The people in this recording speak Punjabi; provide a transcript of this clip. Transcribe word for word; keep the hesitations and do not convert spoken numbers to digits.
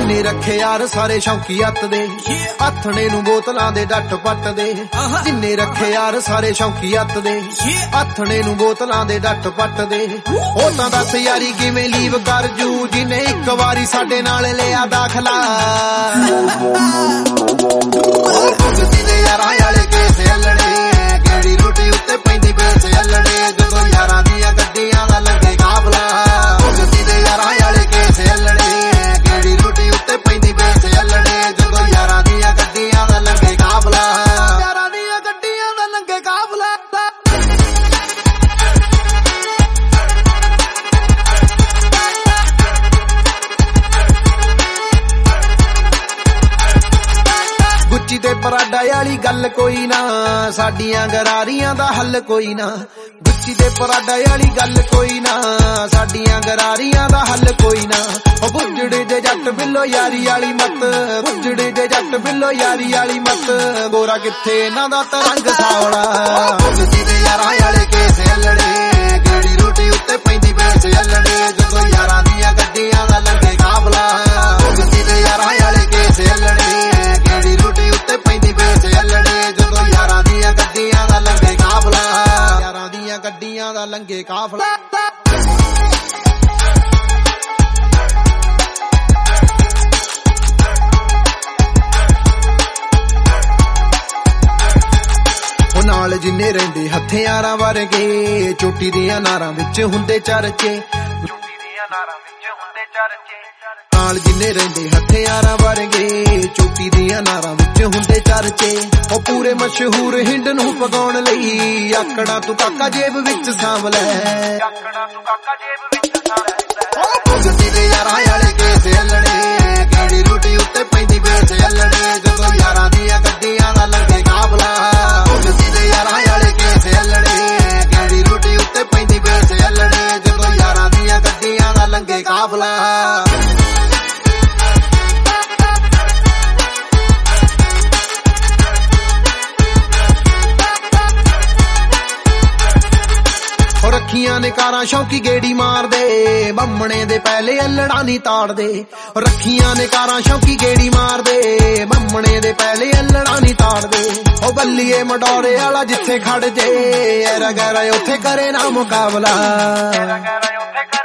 ਜਿੰਨੇ ਰੱਖੇ ਯਾਰ ਸਾਰੇ ਸ਼ੌਂਕੀ ਹੱਥ ਦੇ ਹੱਥਣੇ ਨੂੰ ਬੋਤਲਾਂ ਦੇ ਡੱਟ ਪੱਟ ਦੇ ਜਿੰਨੇ ਰੱਖੇ ਯਾਰ ਸਾਰੇ ਸ਼ੌਂਕੀ ਹੱਥ ਦੇ ਹੱਥਣੇ ਨੂੰ ਬੋਤਲਾਂ ਦੇ ਡੱਟ ਪੱਟ ਦੇ ਉਹ ਤਾਂ ਦੱਸ ਯਾਰੀ ਕਿਵੇਂ ਲੀਵ ਕਰ ਜੂ ਜਿਹਨੇ ਇੱਕ ਵਾਰੀ ਸਾਡੇ ਨਾਲ ਲਿਆ ਦਾਖਲਾ ਭੁਗਤੀ ਦੇ ਯਾਰਾਂ ਵਾਲੇ ਕੇਸ ਹੱਲਣੇ ਕਿਹੜੀ ਰੋਟੀ ਉੱਤੇ ਪੈਂਦੀ ਬੇਸ ਹੱਲਣੇ ਜਦੋਂ ਯਾਰਾਂ ਦੀਆਂ ਗੱਡੀਆਂ ਦਾ ਲੱਗੇ ਕਾਬਲਾ ਭੁਗਤੀ ਦੇ ਯਾਰਾਂ ਵਾਲੇ ਕੇਸ ਹੱਲਣੇ ਕਿਹੜੀ ਰੋਟੀ ਉੱਤੇ ਪੈਂਦੀ ਬੇਸ ਹੱਲਣੇ ਜਦੋਂ ਯਾਰਾਂ ਦੀਆਂ ਗੱਡੀਆਂ ਦਾ ਲੱਗੇ ਕਾਬਲਾ ਯਾਰਾਂ ਦੀਆਂ ਗੱਡੀਆਂ ਦਾ ਲੱਗੇ ਕਾਬਲਾ ਗੁੱਚੀ ਤੇ ਪਰਾਡਾ ਵਾਲੀ ਗੱਲ ਕੋਈ ਨਾ ਸਾਡੀਆਂ ਗਰਾਰੀਆਂ ਦਾ ਹੱਲ ਕੋਈ ਨਾ ਗੁੱਚੀ ਤੇ ਪਰਾਡਾ ਵਾਲੀ ਗੱਲ ਕੋਈ ਨਾ ਸਾਡੀਆਂ ਗਰਾਰੀਆਂ ਦਾ ਹੱਲ ਕੋਈ ਨਾ ਉਹ ਬੁੱਝੜੇ ਜੇ ਜੱਟ ਬਿੱਲੋ ਯਾਰੀ ਵਾਲੀ ਮੱਤ ਬੁੱਝੜੇ ਜੇ ਜੱਟ ਬਿੱਲੋ ਯਾਰੀ ਵਾਲੀ ਮੱਤ ਗੋਰਾ ਕਿੱਥੇ ਇਹਨਾਂ ਦਾ ਤਰੰਗ ਸਾਵਲਾ ਗੁੱਚੀ ਦੇ ਯਾਰਾਂ ਵਾਲੇ ਕੇਸ ਹੱਲਣੇ ਕਿਹੜੀ ਰੋਟੀ ਉੱਤੇ ਪੈਂਦੀ ਬੇਸ ਹੱਲਣੇ ਜਦੋਂ ਯਾਰਾਂ ਦੀਆਂ ਗੱਡੀਆਂ ਦਾ ਲੱਗੇ ਕਾਬਲਾ ਗੁੱਚੀ ਦੇ ਯਾਰਾਂ ਵਾਲੇ ਕੇਸ ਹੱਲਣੇ ਕਿਹੜੀ ਰੋਟੀ ਉੱਤੇ ਪੈਂਦੀ ਬੇਸ ਹੱਲਣੇ ਜਦੋਂ ਯਾਰਾਂ ਦੀਆਂ ਗੱਡੀਆਂ ਦਾ ਲੰਗੇ ਕਾਫਲਾ ਯਾਰਾਂ ਦੀਆਂ ਗੱਡੀਆਂ ਦਾ ਲੰਗੇ ਕਾਫਲਾ ਉਹ ਨਾਲ ਜਿੰਨੇ ਰਹਿੰਦੇ ਹਥਿਆਰਾਂ ਵਰਗੇ ਚੋਟੀ ਦੀਆਂ ਨਾਰਾਂ ਵਿੱਚ ਹੁੰਦੇ ਚਰਚੇ ਚੋਟੀ ਦੀਆਂ ਨਾਰਾਂ ਵਿੱਚ ਹੁੰਦੇ ਚਰਚੇ ਨਾਲ ਜਿੰਨੇ ਰਹਿੰਦੇ ਹਥਿਆਰਾਂ ਵਰਗੇ ਚੋਟੀ ਦੀਆਂ ਨਾਰਾਂ ਵਿੱਚ ਹੁੰਦੇ ਚਰਚੇ ਉਹ ਪੂਰੇ ਮਸ਼ਹੂਰ ਹਿੰਡ ਨੂੰ ਪਗਾਉਣ ਲਈ ਆਕੜਾ ਤੂੰ ਕਾਕਾ ਜੇਬ ਵਿੱਚ ਸਾਂਭ ਲੈ ਆਕੜਾ ਤੂੰ ਕਾਕਾ ਜੇਬ ਵਿੱਚ ਸਾਂਭ ਲੈ ਭੁਗਤੀ ਦੇ ਯਾਰਾਂ ਵਾਲੇ ਕੇਸ ਹੱਲਣੇ ਕਿਹੜੀ ਰੋਟੀ ਉੱਤੇ ਪੈਂਦੀ ਬੇਸ ਹੱਲਣੇ ਜਦੋਂ ਯਾਰਾਂ ਦੀਆਂ ਗੱਡੀਆਂ ਦਾ ਲੱਗੇ ਕਾਬਲਾ ਭੁਗਤੀ ਦੇ ਯਾਰਾਂ ਵਾਲੇ ਕੇਸ ਹੱਲਣੇ ਕਿਹੜੀ ਰੋਟੀ ਉੱਤੇ ਪੈਂਦੀ ਬੇਸ ਹੱਲਣੇ ਜਦੋਂ ਯਾਰਾਂ ਦੀਆਂ ਗੱਡੀਆਂ ਦਾ ਲੱਗੇ ਕਾਬਲਾ ਰੱਖੀਆਂ ਨੇ ਕਾਰਾਂ ਸ਼ੌਂਕੀ ਗੇੜੀ ਮਾਰਦੇ ਬੰਮਣੇ ਦੇ ਪਹਿਲੇ ਅਲੜਾ ਨਹੀਂ ਤਾੜਦੇ ਰੱਖੀਆਂ ਨੇ ਕਾਰਾਂ ਸ਼ੌਂਕੀ ਗੇੜੀ ਮਾਰਦੇ ਬੰਮਣੇ ਦੇ ਪਹਿਲੇ ਅਲੜਾ ਨਹੀਂ ਤਾੜਦੇ ਉਹ ਬੱਲੀਏ ਮਡੋਰੇ ਵਾਲਾ ਜਿੱਥੇ ਖੜ ਜੇ ਐਰਾ ਗੈਰਾ ਉੱਥੇ ਕਰੇ ਨਾ ਮੁਕਾਬਲਾ ਐਰਾ ਗੈਰਾ ਉੱਥੇ